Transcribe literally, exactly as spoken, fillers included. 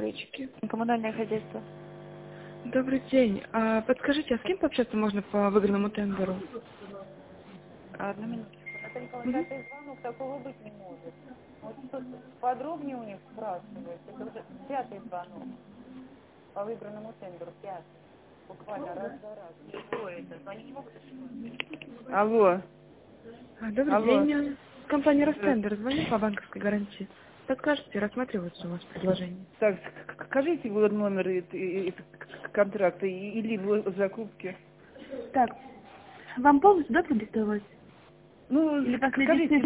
застройщики. Коммунальное хозяйство. Добрый день. А подскажите, а с кем пообщаться можно по выигранному тендеру? Одну минуточку. Наталья Николаевна, пятый звонок, такого быть не может. Может, что-то подробнее у них спрашивает. Это уже пятый звонок по выбранному тендеру, пятый. Буквально раз за раз. Что это? Они не могут ошибаться. Алло. А, добрый Алло. день. Компания Ростендер. Звоню по банковской гарантии. Подскажете, рассматривается у вас предложение? Так, ск- скажите вот номер и- и- и контракта и- или вы закупки. Так, вам полностью, да, продиктовать? Ну, Или последний скажите,